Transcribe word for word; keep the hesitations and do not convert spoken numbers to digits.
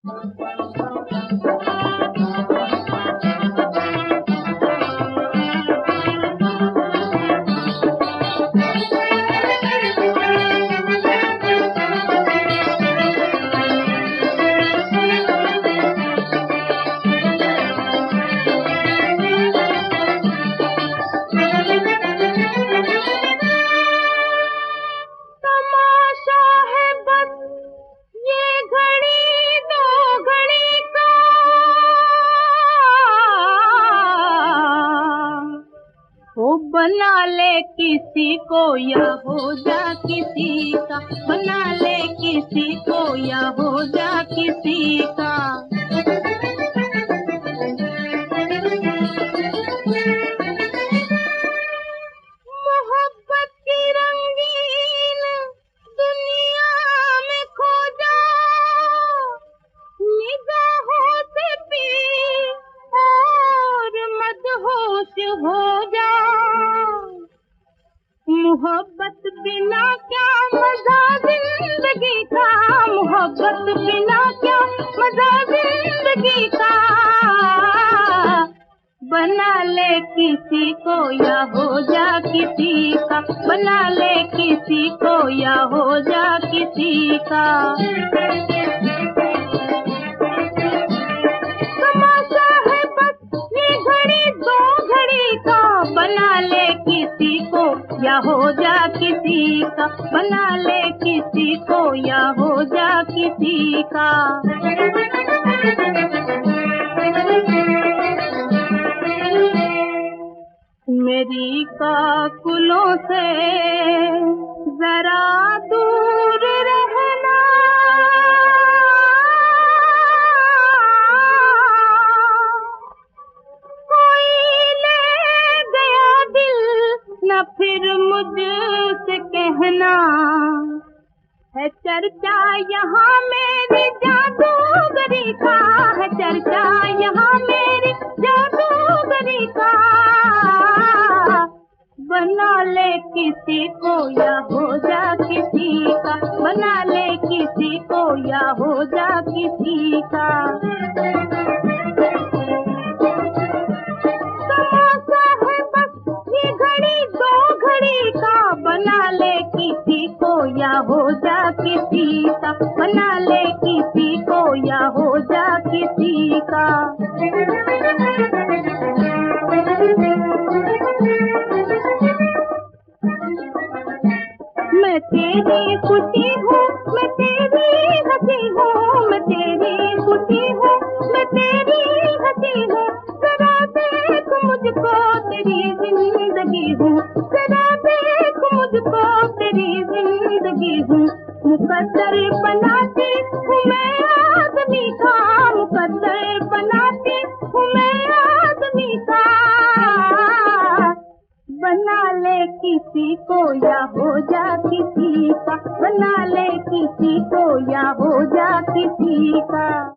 बना ले किसी को या हो जा किसी का, बना ले किसी को या हो जा किसी का। मोहब्बत की रंगीन दुनिया में खो जा, निगाहों से पी और मदहोश हो जा। मोहब्बत बिना क्या मजा जिंदगी का, मोहब्बत बिना क्या मजा जिंदगी का। बना ले किसी को या हो जा किसी का, बना ले किसी को या हो जा किसी का। तमाशा है बस ये घड़ी दो घड़ी का, बना ले किसी को या हो जा किसी का, बना ले किसी को या हो जा किसी का। मेरी काकुलों से जरा दूर रहना, कोई ले गया दिल न फिर मुझसे कहना। है चर्चा यहाँ मेरी जादूगरी का, है चर्चा यहाँ मेरी जादूगरी का। बना ले किसी को या हो जा किसी का, बना ले किसी को या हो जा किसी का। तमाशा है बस ये घड़ी दो घड़ी का, बना ले किसी को या हो जा किसी का, बना ले किसी को या हो जा किसी का। मैं तेरी खुशी हूँ, मैं तेरी हंसी हूँ, मैं तेरी खुशी हूँ, मैं तेरी हंसी हूँ। जरा देख मुझको तेरी जिंदगी हूँ, जरा देख मुझको तेरी जिंदगी हूँ। मुकद्दर बनाती हूँ मैं आदमी का, मुकद्दर बनाती हूँ मैं आदमी का। बना ले किसी को या हो जा किसी का, बना ले किसी को या हो जा किसी का।